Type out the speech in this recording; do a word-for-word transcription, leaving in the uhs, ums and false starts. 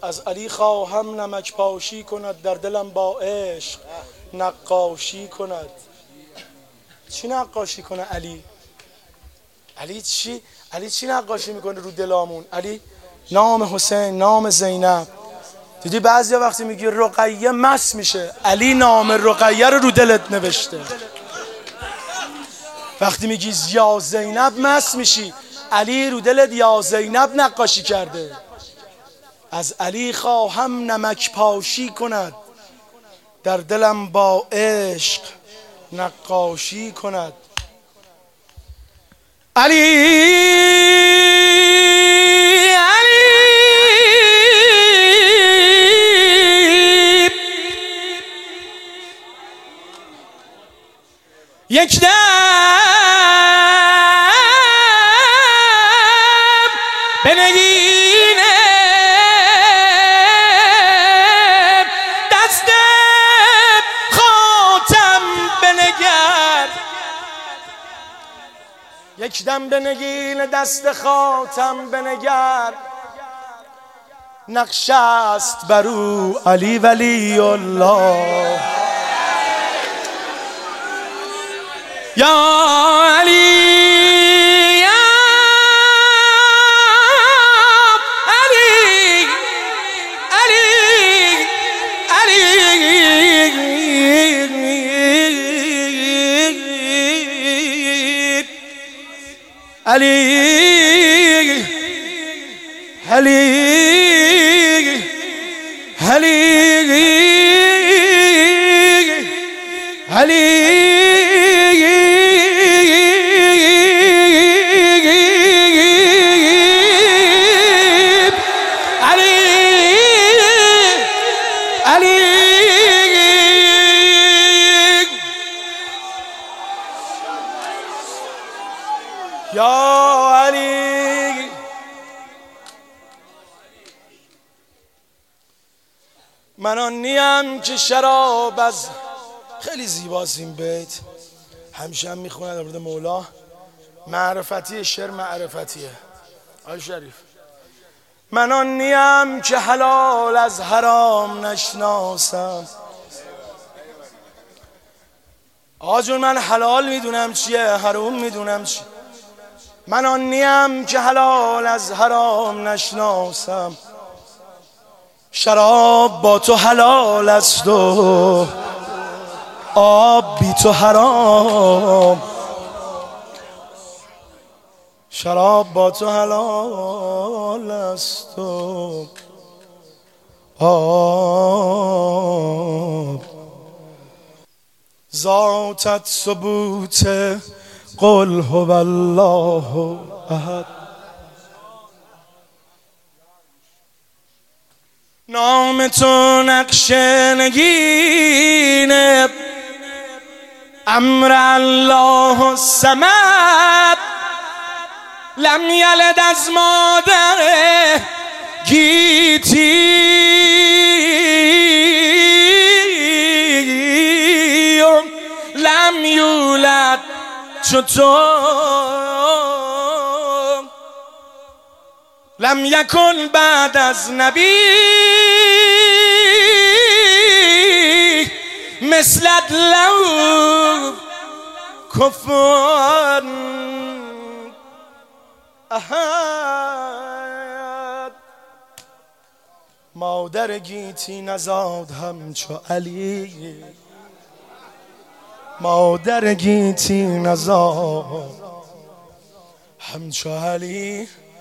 از علی خواهم نمک پاشی کند، در دلم با عشق نقاشی کند. چی نقاشی کنه علی؟ علی چی؟ علی چی نقاشی میکنه رو دلامون؟ علی نام حسین، نام زینب. دیدی بعضیا وقتی میگی رقیه مس میشه، علی نام رقیه رو رو دلت نوشته. وقتی میگی یا زینب مس میشی، علی رو دلت یا زینب نقاشی کرده. از علی خواهم نمک پاشی کند، در دلم با عشق نقاشی کند. علی یک دم بنگینه دست خاتم بنگر، یک دم بنگین دست خاتم بنگر، نقش است برو علی ولی الله. یا علی یا علی علی علی علی علی علی یا علی. من آن نیم که شراب از، خیلی زیباست این بیت، همیشه هم میخونه در مورد مولا. معرفتی شعر معرفتیه آل شریف. من آن نیم که حلال از حرام نشناسم. آقا جون من حلال میدونم چیه، حرام میدونم چیه. من آن نیم که حلال از حرام نشناسم. شراب با تو حلال است و آب بی تو حرام. شراب با تو حلال است و آب. ذاتت ثبوت قل هو الله احد. نام تو نقش نگین امر الله الصمد. لم یلد از مادر گیتی، لم یولد چطور. لم یکن بعد از نبی مثلت لو کفر احد. مادر گیتی نزاد همچو علی، مادر گیتی نزاد همچو علی.